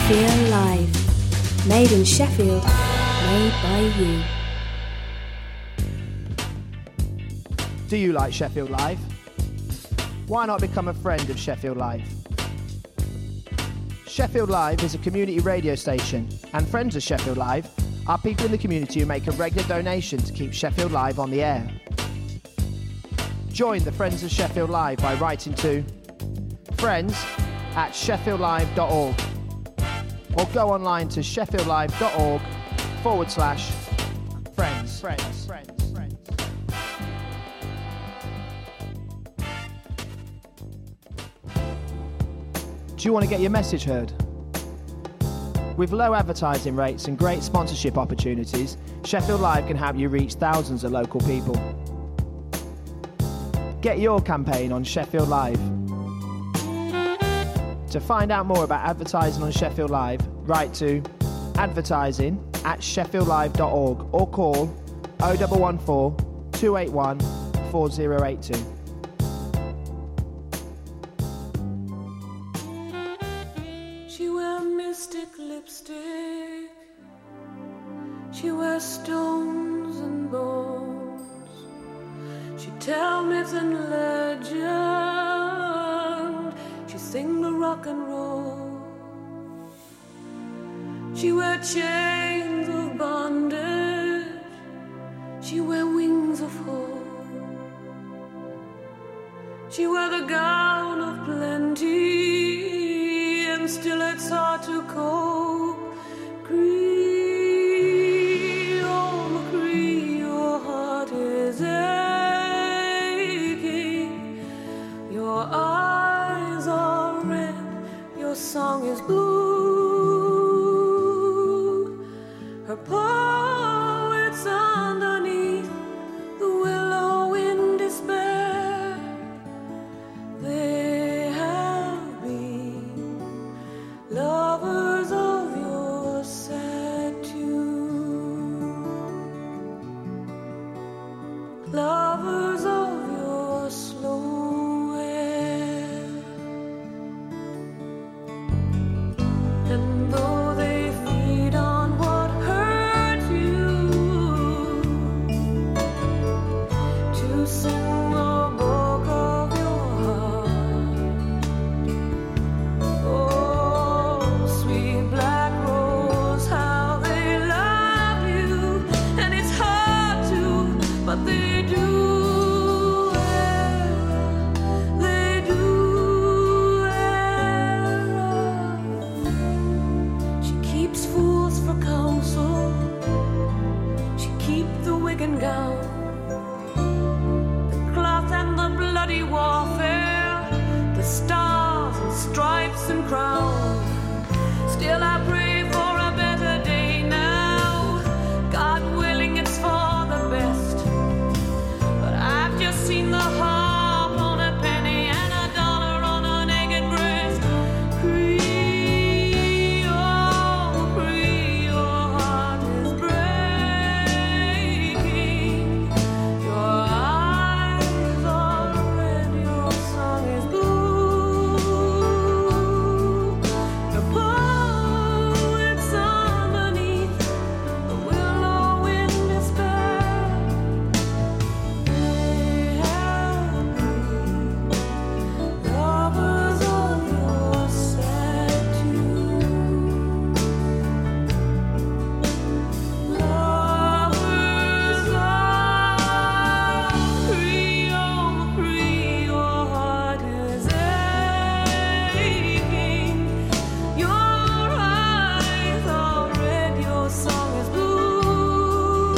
Sheffield Live. Made in Sheffield, made by you. Do you like Sheffield Live? Why not become a friend of Sheffield Live? Sheffield Live is a community radio station, and friends of Sheffield Live are people in the community who make a regular donation to keep Sheffield Live on the air. Join the Friends of Sheffield Live by writing to friends@sheffieldlive.org or go online to sheffieldlive.org/friends. Do you want to get your message heard? With low advertising rates and great sponsorship opportunities, Sheffield Live can help you reach thousands of local people. Get your campaign on Sheffield Live. To find out more about advertising on Sheffield Live, write to advertising@sheffieldlive.org or call 0114 281 4082. She wear mystic lipstick, she wears stones and bones, she tell myth and legend, she sing the rock and roll. She wear chains of bondage, she wear wings of hope, she wear the gown of plenty, and still it's hard to cope. Cree, oh Cree, your heart is aching, your eyes are red, your song is blue. Her poets underneath the willow in despair. They have been lovers of your sad tune, lovers of your slow air. And though they feed on what hurt you, to sing the book of your heart. Oh, sweet black rose, how they love you, and it's hard to, but they do. They do. She keeps fools for counsel, she keep the wig and gown, the cloth and the bloody warfare, the stars and stripes and crowns. Still I pray for a better day now, God willing it's for the best. But I've just seen the harp on a penny and a dollar on a naked breast. Cree, oh Cree, your heart is breaking, your eyes are red, your song is blue. The poets underneath the willow in despair. They have been lovers of your sad tune, lovers of Cree, oh Cree, your heart is aching, your eyes are red, your song is blue.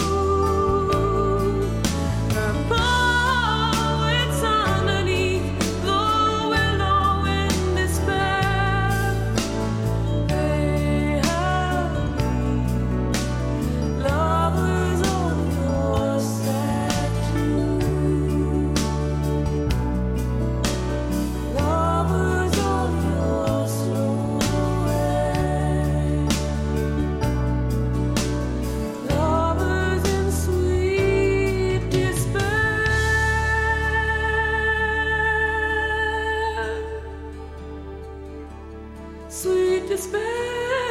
Her poets underneath the willow in despair. They have been lovers of your sad tune, lovers of your slow way, lovers in sweet despair, sweet despair.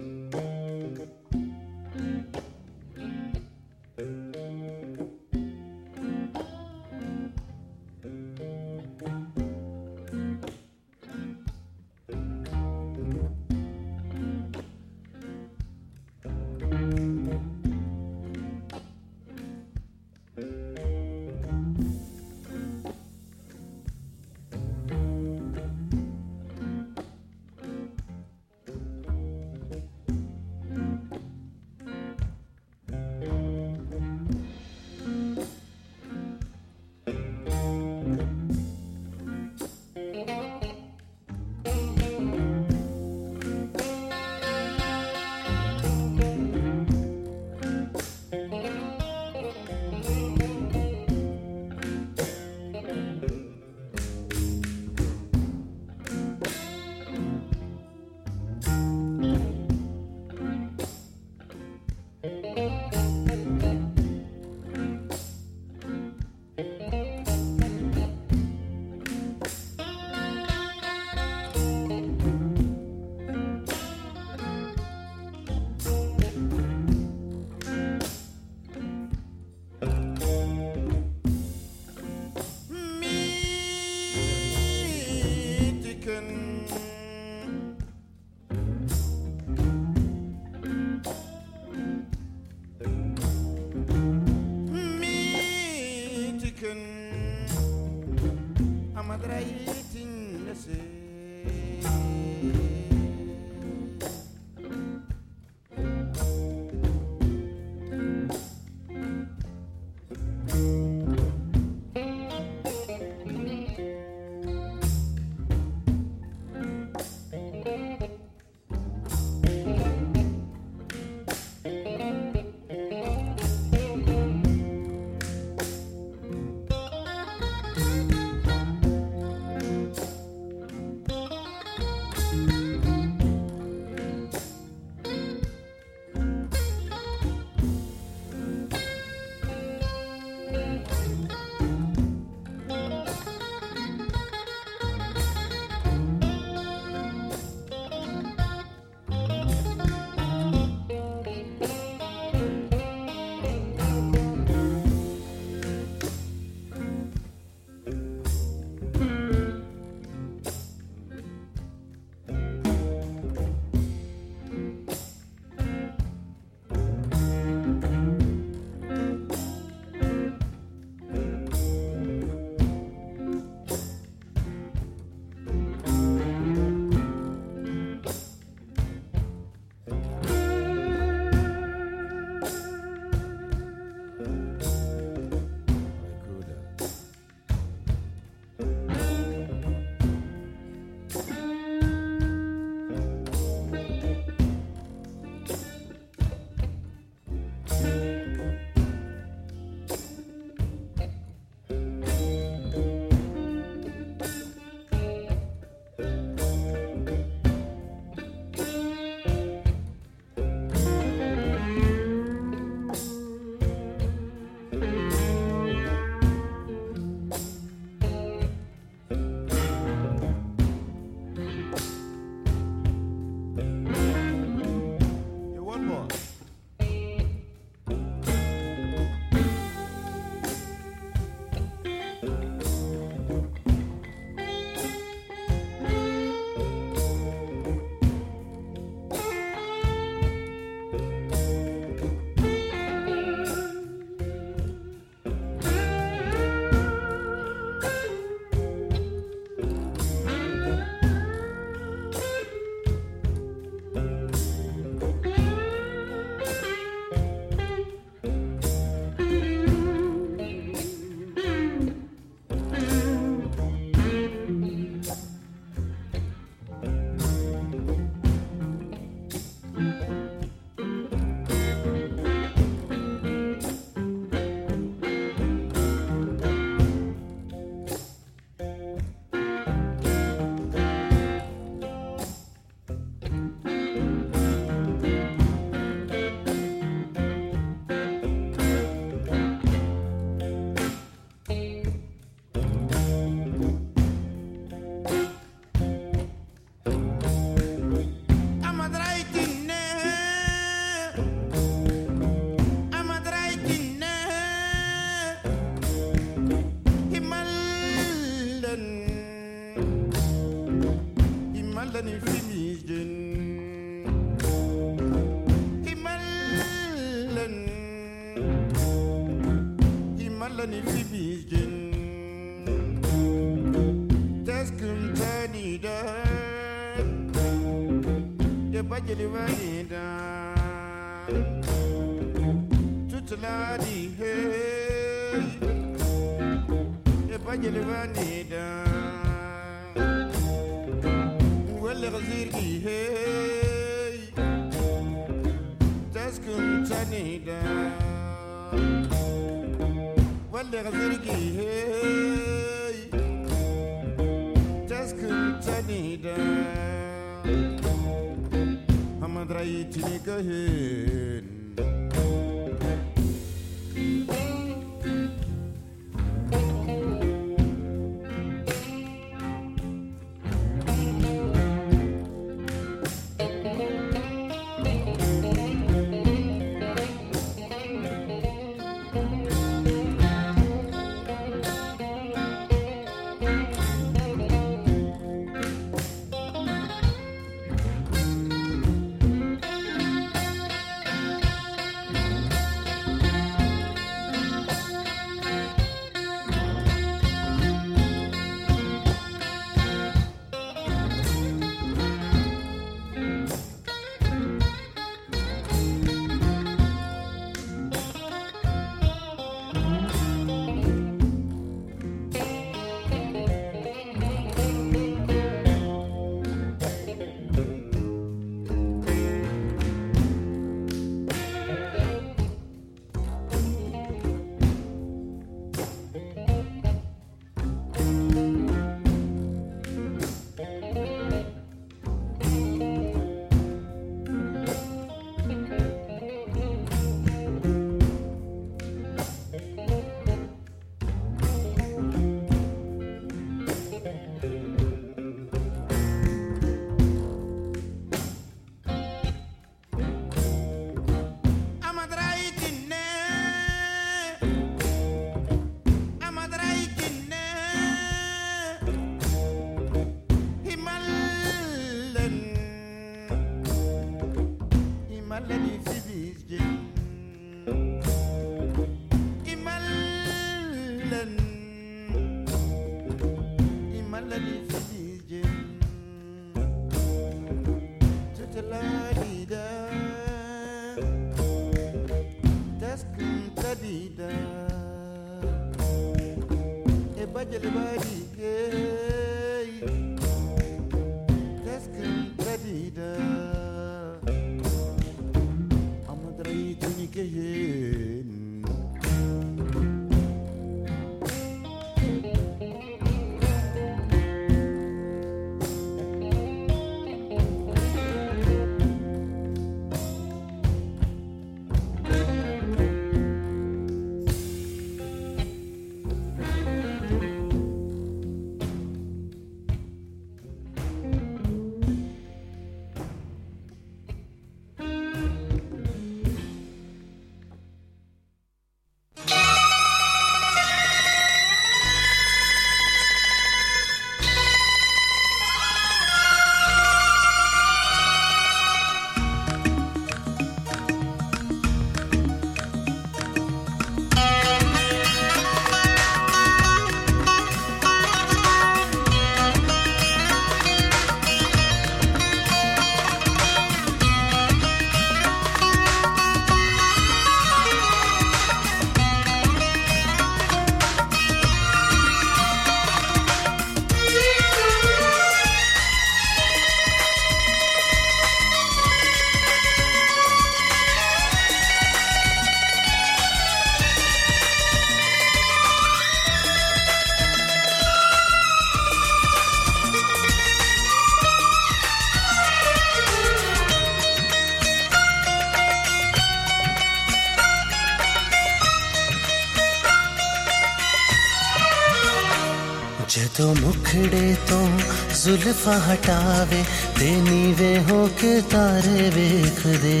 तो मुखड़े तो जुल्फा हटावे ते नीवे होके तारे वेख दे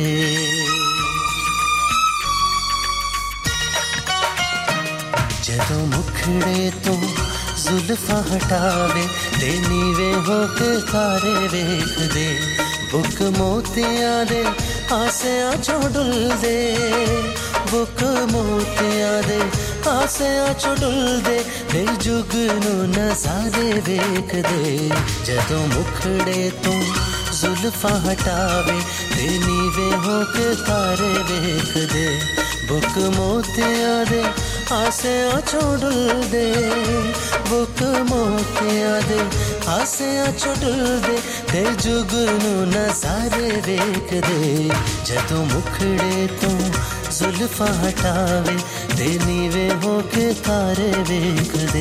जदों मुखड़े तो जुल्फा हटावे ते नीवे होके तारे वेख दे बुक मोतिया दे आसिया चों डुल दे बुक मोतिया दे आसिया चों डुल दे ते जुग नू नज़ारे वेख दे जदों मुखड़े तो जुल्फा हटावे ते नीवे होके तारे वेख दे बुक मोतिया दे आसिया चों डुल दे बुक मोतिया दे आसिया चों डुल दे ते जुग नू नज़ारे वेख दे जदों मुखड़े तो जुल्फा हटावे ते नीवे होके तारे वेख दे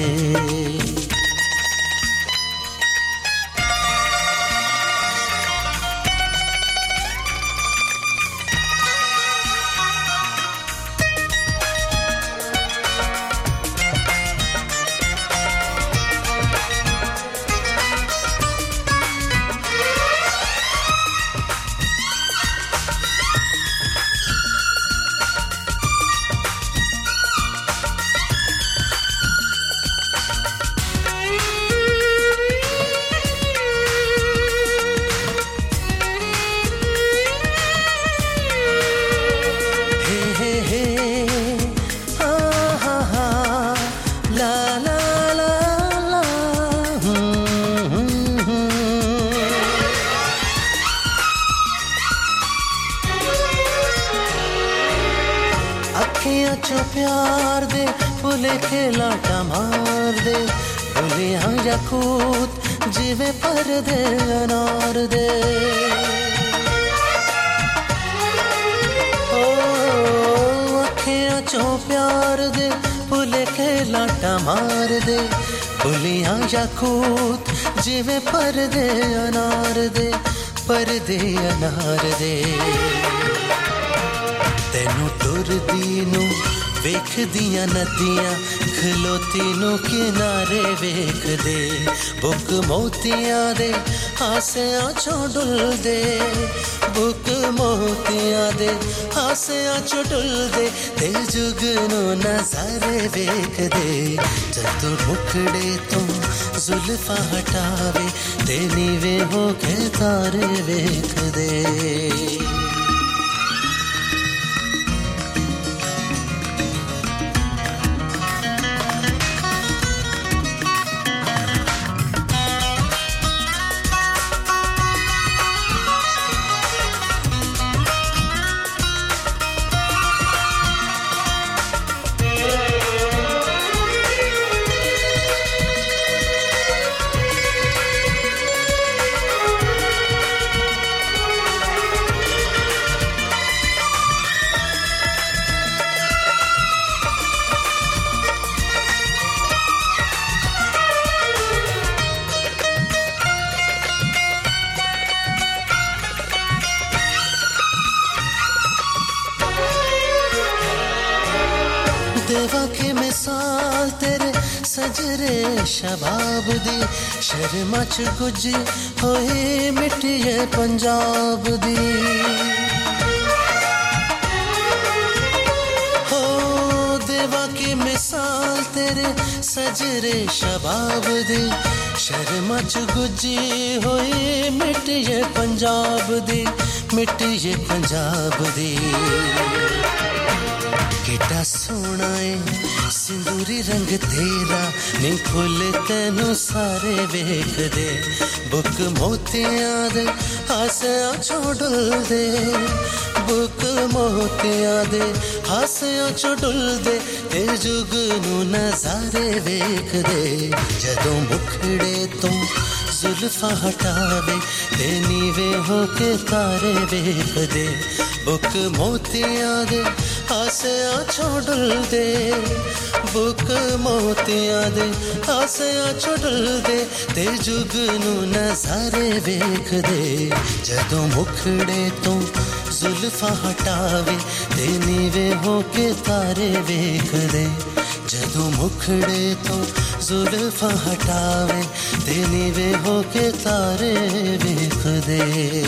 चो प्यार दे फुले खेला टमार दे फुलियां याकूत जीवे पर दे अनार दे ओ अखियां चो प्यार दे फुले खेला टमार दे फुलियां याकूत जीवे पर दे अनार दे तेनू टुरदी नू वेख दिया नदियां खलोती नू किनारे वेख दे बुक मोतिया दे आसिया चों डुल दे बुक मोतिया दे आसिया चों डुल दे ते जुग नू नज़ारे वेख दे जदों मुखड़े तो जुल्फा हटावे ते नीवे होके तारे वेख दे देवा की मिसाल तेरे सजरे शबाब दी शर्मा च गुजी होई मिट्टिए पंजाब दी हो देवा की मिसाल तेरे सजरे शबाब दी शर्मा च गुजी होई मिट्टिए पंजाब दी मिट्टिए पंजाब दी कितना सोना है सिंदूरी रंग तेरा नी फुल तेनू सारे वेख दे बुक मोतियां दे हासियां चो डुल दे बुक मोतियां दे हासियां चो डुल दे ते जुग नू नजारे वेख दे जदों मुखड़े तो जुल्फा हटावे ते नीवे होके तारे वेख दे बुक मोतियां दे हासियां चो डुल दे बुक मोतियां दे हासियां चो डुल दे ते जुग नू नजारे वेख दे जदों मुखड़े तो जुल्फा हटावे ते नीवे होके तारे वेख दे जदों मुखड़े तो जुल्फा हटावे ते नीवे होके तारे वेख दे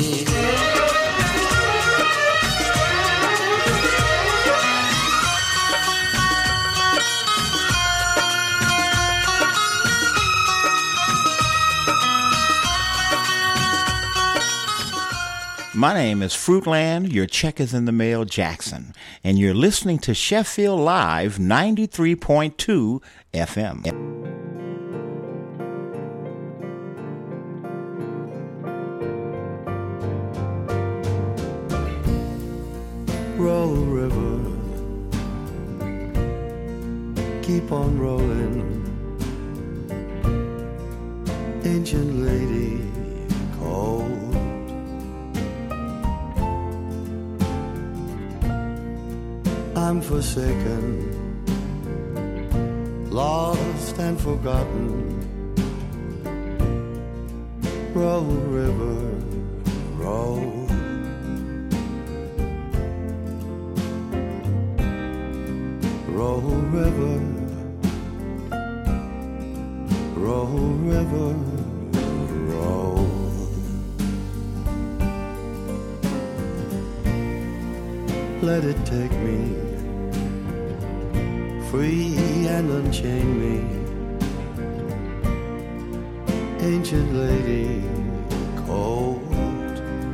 My name is Fruitland, your check is in the mail, Jackson, and you're listening to Sheffield Live 93.2 FM. Roll river, keep on rolling, ancient lady cold. I'm forsaken, lost and forgotten. Roll river, roll. Roll river, roll river, roll. Let it take me, free and unchain me, ancient lady cold.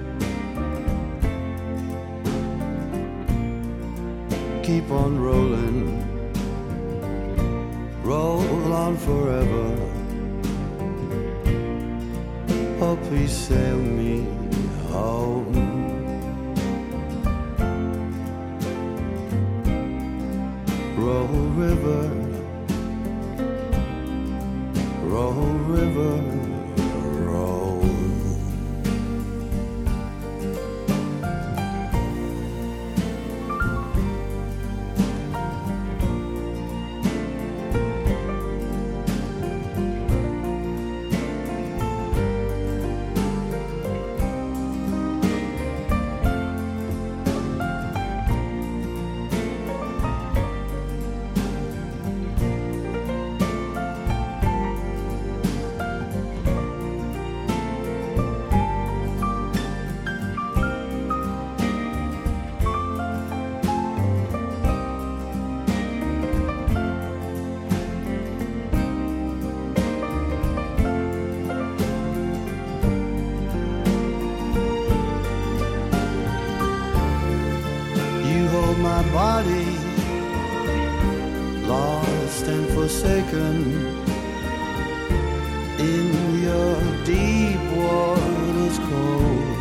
Keep on rolling, roll on forever. Oh, please sail me home. Roll river, roll river, roll. My body lost and forsaken in your deep waters cold.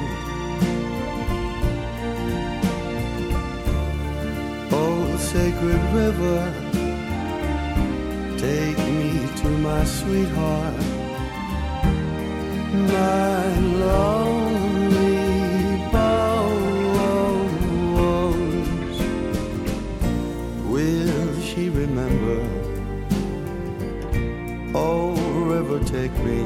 Oh, sacred river, take me to my sweetheart, my lonely bones. Will she remember? Oh, river, take me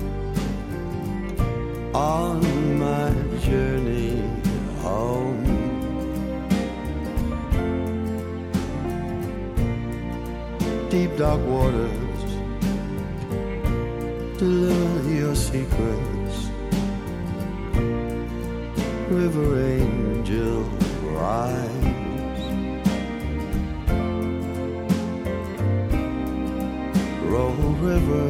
on my journey home. deep dark waters, deliver your secrets. River angel, rise. Roll river,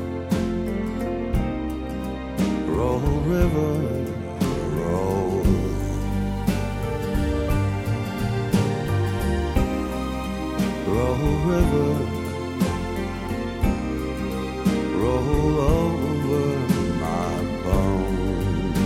roll river, roll. Roll river, roll over my bones.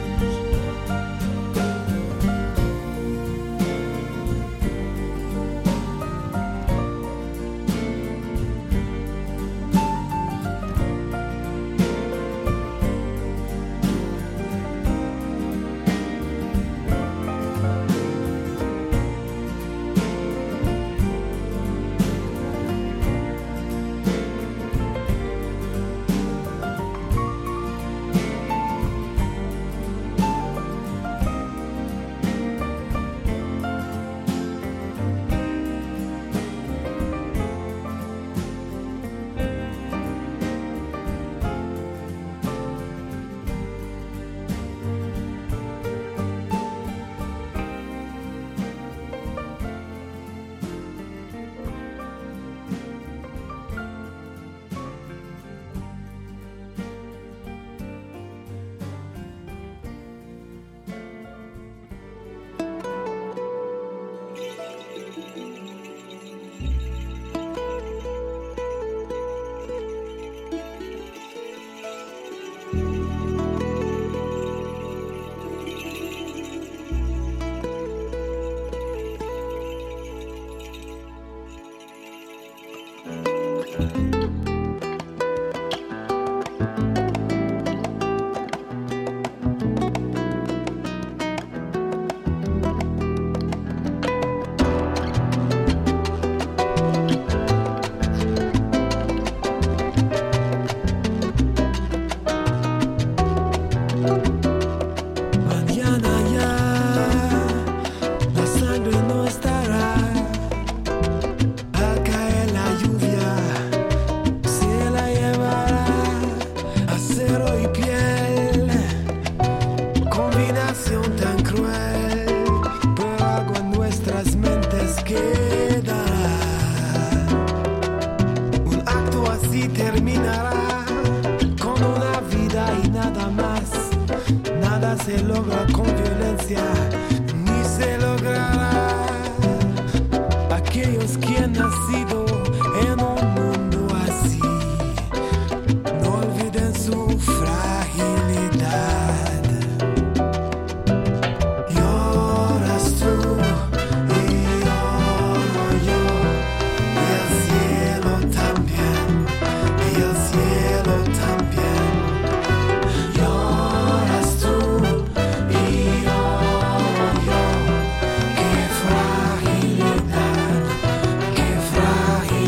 Se logra con violencia, ni se logrará. Aquellos que han nacido en un mundo así, no olviden su fragilidad. Lloras tú y lloro yo, y el cielo también, y el cielo también. Lloras tú y lloro yo, qué fragilidad, qué fragilidad.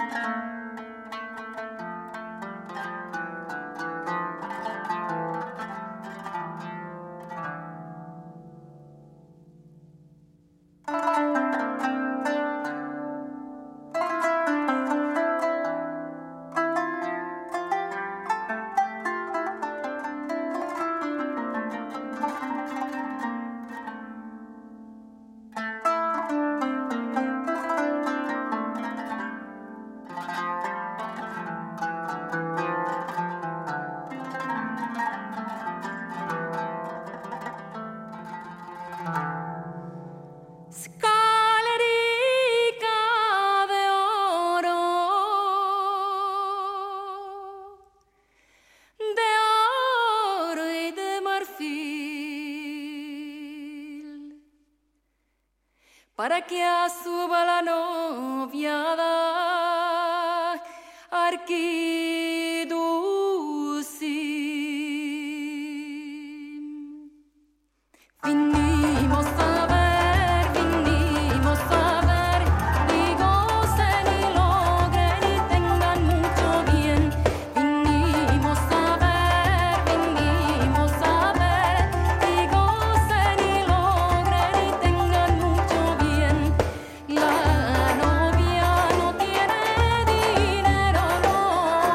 para que suba la noviada arquiducin. Vinimos a ver, y gocen y logren y tengan mucho bien. Vinimos a ver, y gocen y logren y tengan mucho bien. La novia no tiene dinero, no.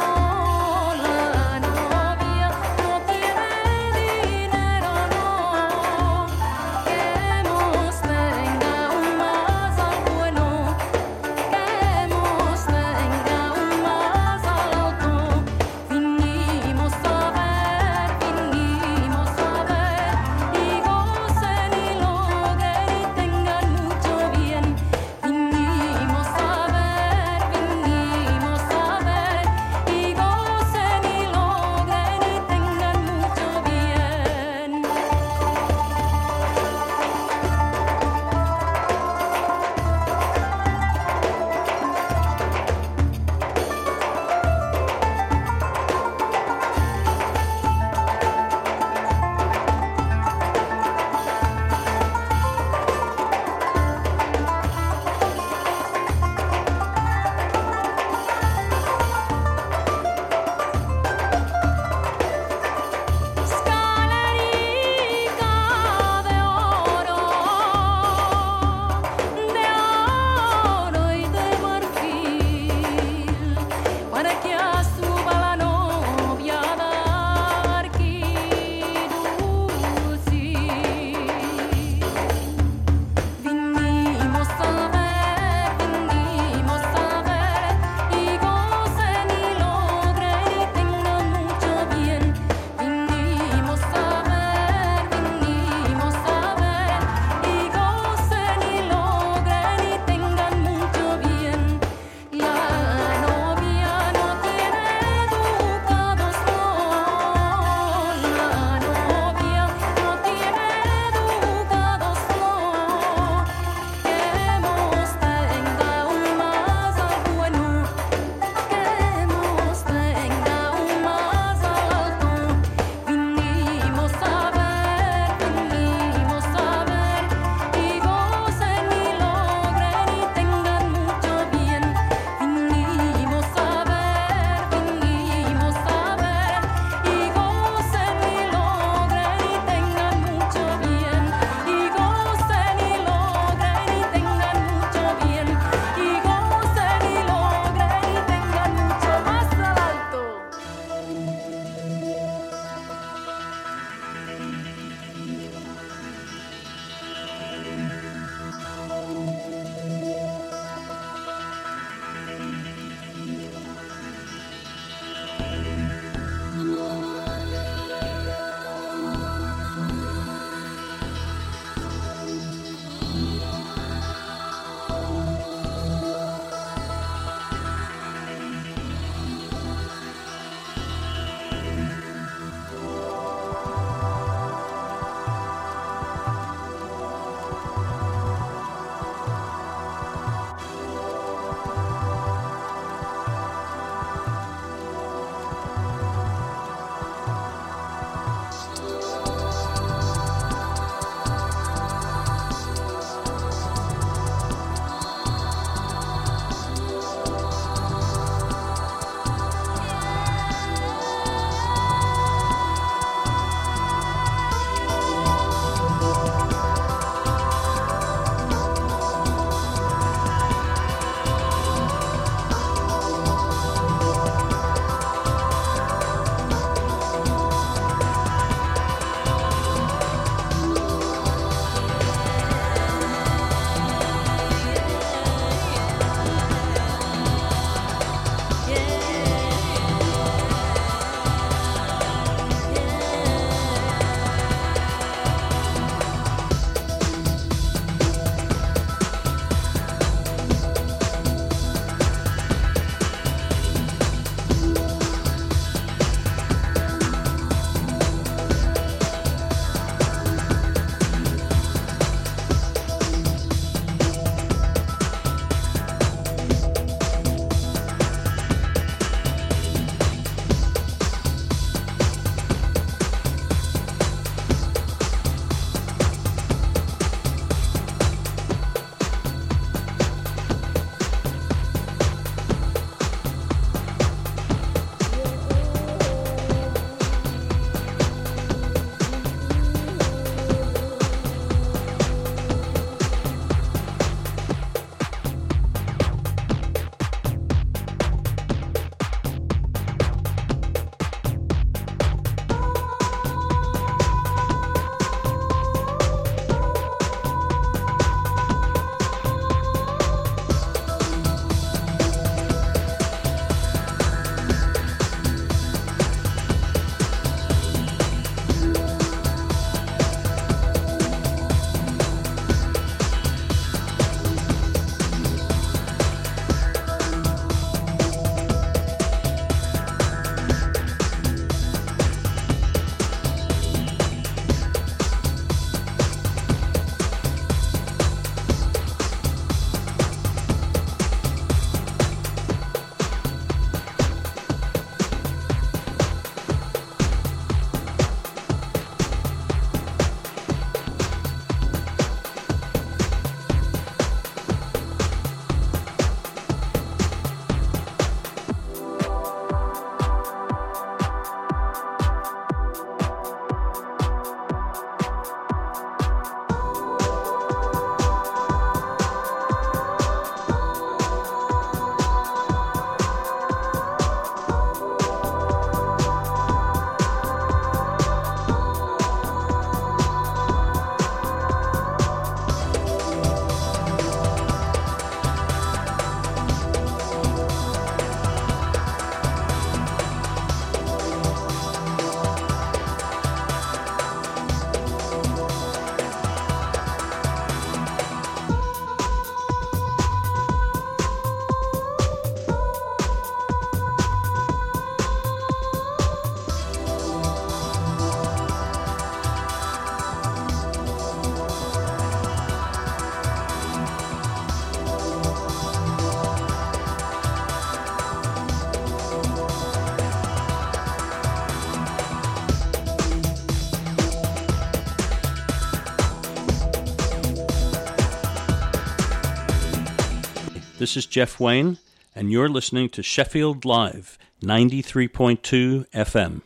This is Jeff Wayne, and you're listening to Sheffield Live, 93.2 FM.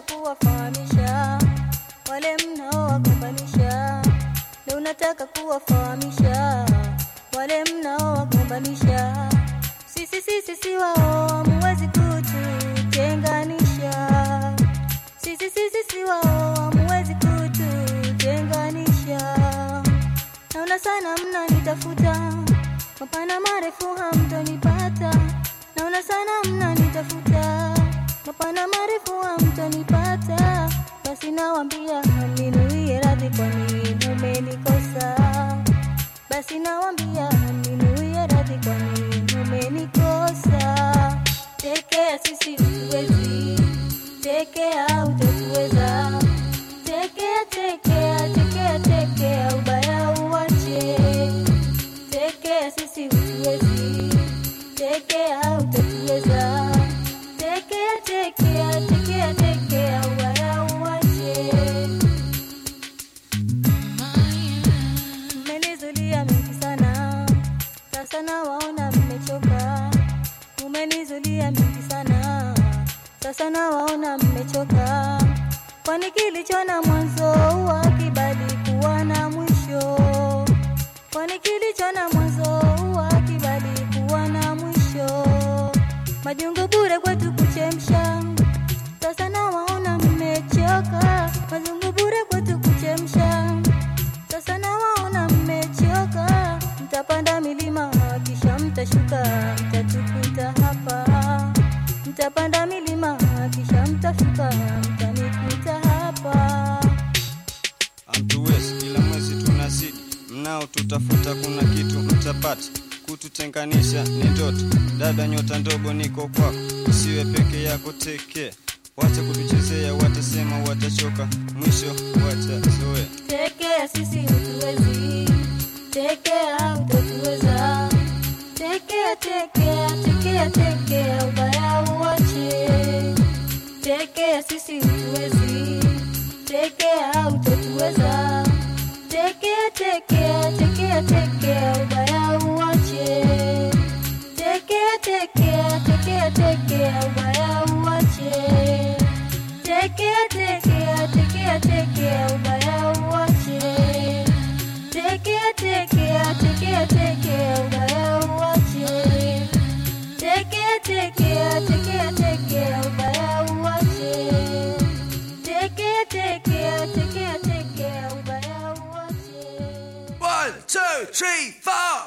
kuwafahamisha wale mnaowagombanisha. Leo nataka kuwafahamisha wale mnaowagombanisha. Sisi wao hamuwezi kututenganisha. Sisi wao hamuwezi kututenganisha. Naona sana mnanitafuta, mapana marefu hamtonipata. Naona sana mnanitafuta, mapana marefu hamtonipata. Basi nawaambia mninuie radhi kwani mumenikosa. Basi nawaambia mninuie radhi kwani mumenikosa. Tekea sisi utuwezi, tekea utatuweza. Tekea ubaya uwache. Tekea sisi utuwezi, tekea utatuweza. Tekea ubaya uwache. Mmenizulia mengi sana, sasa nawaona mmechoka. Mmenizulia mengi sana, sasa nawaona mmechoka. Kwani kilicho na mwanzo huwa kibali kuwa na mwisho. Kwani kilicho na mwanzo huwa kibali kuwa na mwisho. Majungu bure kwetu kuchemsha, sasa nawaona mmechoka. Majungu bure kwetu kuchemsha, sasa nawaona mmechoka. Mtapanda milima kisha mtashuka, mtatukuta hapa. Mtapanda milima kisha mtashuka, mtanikuta hapa. Hamtuwezi, kila mwezi tunazidi, mnao tutafuta, kuna kitu mtapata. Kututenganisha ni ndoto, dada nyota ndogo niko kwako. Usiwe peke yako, tekea. Wacha kutuchezea, watasema watachoka, mwisho watazoea. Tekea sisi utuwezi, tekea utatuweza. Tekea ubaya uwache. Tekea sisi utuwezi, tekea utatuweza. Tekea ubaya uwache. Tekea ubaya uwache. Tekea ubaya uwache. Tekea ubaya uwache. Tekea ubaya uwache. Tekea ubaya uwache. 1, 2, 3, 4.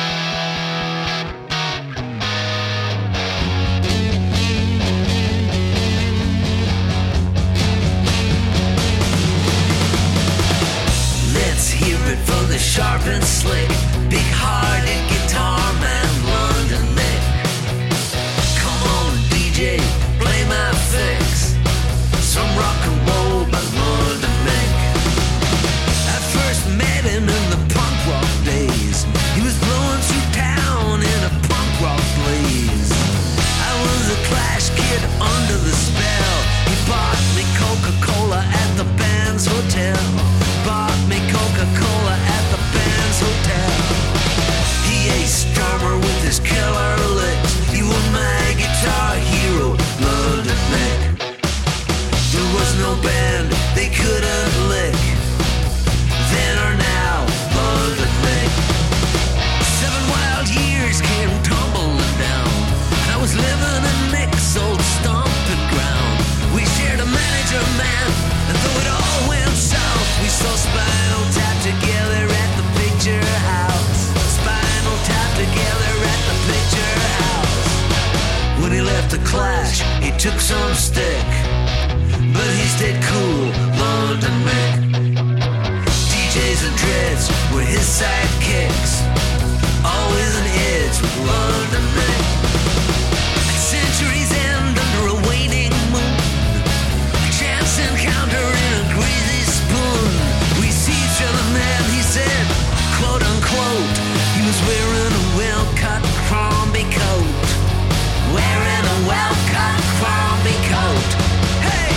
Let's hear it from the sharp and slick, big-hearted guitar man, London Mick. Come on, DJ, play my fix. Some rock and roll by London Mick. I first met him in the punk rock days. He was blowing through town in a punk rock blaze. I was a Clash kid under the spell. He bought me Coca-Cola at the band's hotel. Bought me Coca-Cola at the band's hotel. He aced drummer with his killer licks. He was my guitar hero, London Mick. There was no band they couldn't lick. Then or now, London Mick. 7 wild years came tumbling down. I was living in Mick's old stomping ground. We shared a manager, man, and though it all went south, we saw Spinal Tap together at the Picture House. Spinal Tap together at the Picture House. When he left the Clash, he took some stick, but he stayed cool, London Mick. DJs and dreads were his sidekicks, always in hits with London Mick. At Century's End under a waning moon, a chance encounter in a greasy spoon. We see each other, man, he said, quote unquote. He was wearing a well-cut Crombie coat. Wearing a well-cut Crombie coat. Hey!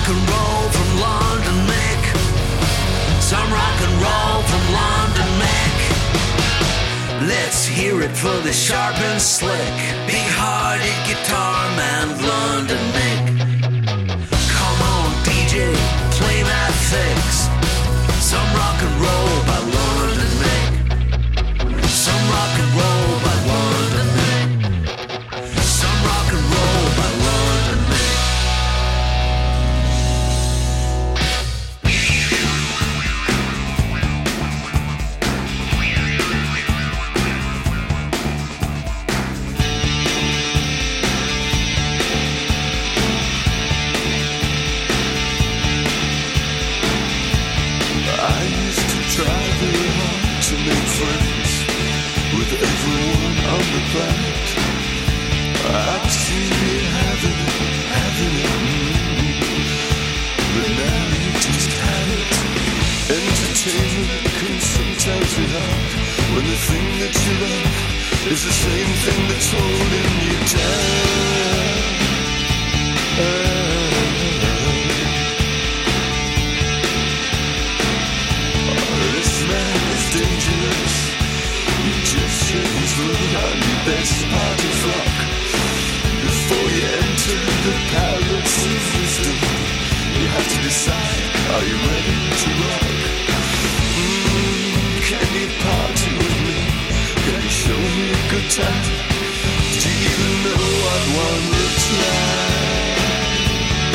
rock and roll from London, Mick. Some rock and roll from London, Mick. Let's hear it for the sharp and slick, big-hearted guitar man, London Mick. Come on, DJ, play my fix. Some rock and roll by London Mick. Some rock and roll by London Mick. Some rock and roll by London Mick. I've seen you having it, but now you just have it. Entertainment can sometimes be hard when the thing that you love is the same thing that's holding you down. This man is dangerous. You just said he's running on your best party flock. Before you enter the palace of wisdom, you have to decide, are you ready to rock? Can you party with me? Can you show me a good time? Do you even know what one looks like?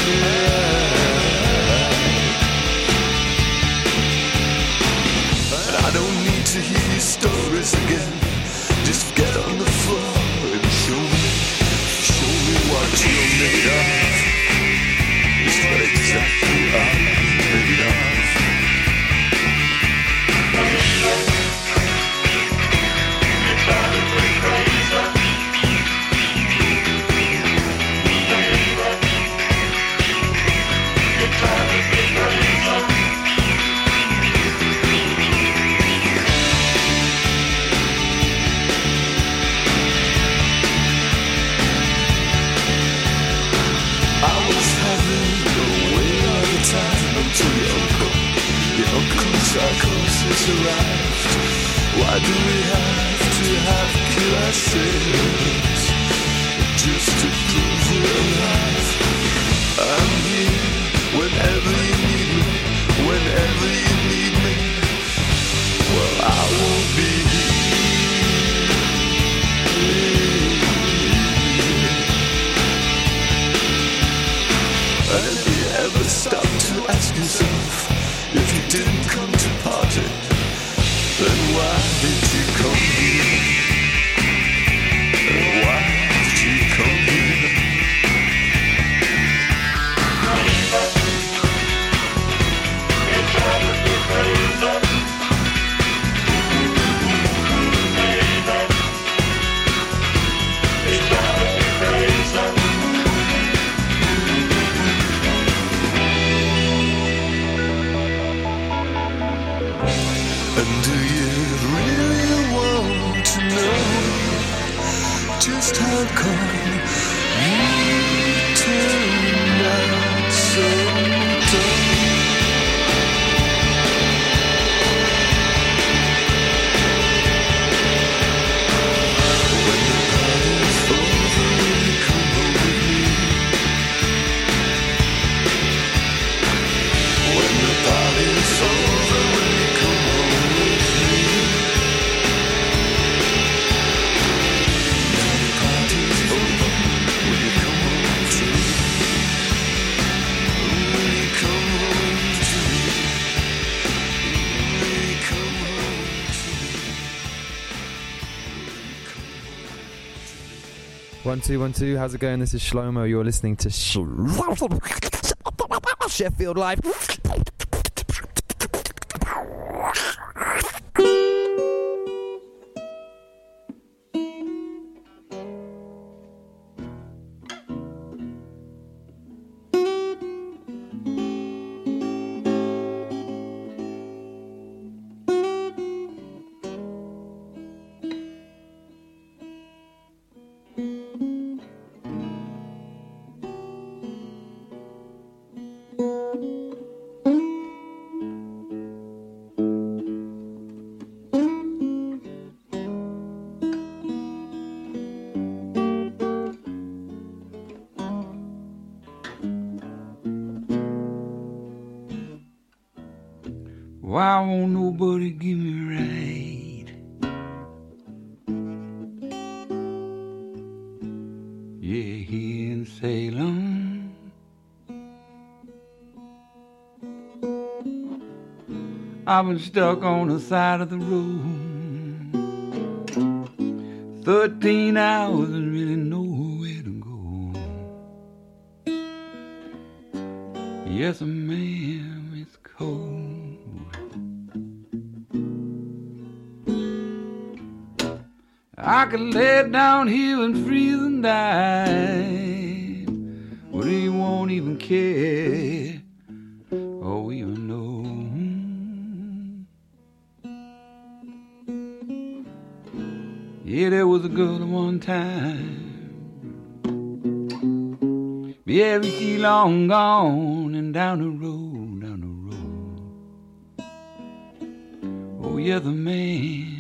And I don't need to hear your stories again. Just get on the floor and show me what you're made of. It's not exactly what I'm made of. Psychosis arrived. Why do we have to kill ourselves just to prove we're alive? I'm here whenever you need me, whenever you need me. Well, I won't be here. And if you ever stop to ask yourself, if you didn't come to party, then why did you come here? And why did you come here? It's driving me crazy. It's driving me crazy. And do you really want to know just how come you turned out so dumb? When the party's over, will you come home with me? When the party's over, will you come home with me? Now the party's over, will you come home to me? Will you come home to me? Will you come home to me? 1 2 1 2. How's it going? This is Shlomo. You're listening to Sheffield Live. Why won't nobody give me right? Yeah, here in Salem, I've been stuck on the side of the road 13 hours and really nowhere to go. Yes, ma'am, it's cold. I could lay down here and freeze and die, but he won't even care or even know. Yeah, there was a girl at one time. Yeah, she long gone and down the road, down the road. Oh, yeah, the man